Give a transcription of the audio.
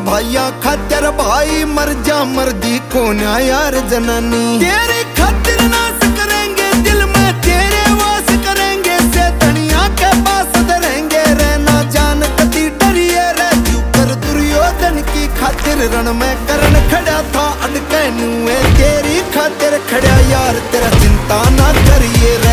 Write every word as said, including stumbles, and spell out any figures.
भाइया खातिर भाई मर जा मर्दी को ना यार जनानी। तेरे खातिर नाश करेंगे दिल में तेरे वास करेंगे, से धनिया के पास धरेंगे रहना जान कति डरिए रे। तू कर दुर्योधन की खातिर रण में करण खड़ा था अटके नुए, तेरी खातिर खड़ा यार तेरा चिंता ना करिए।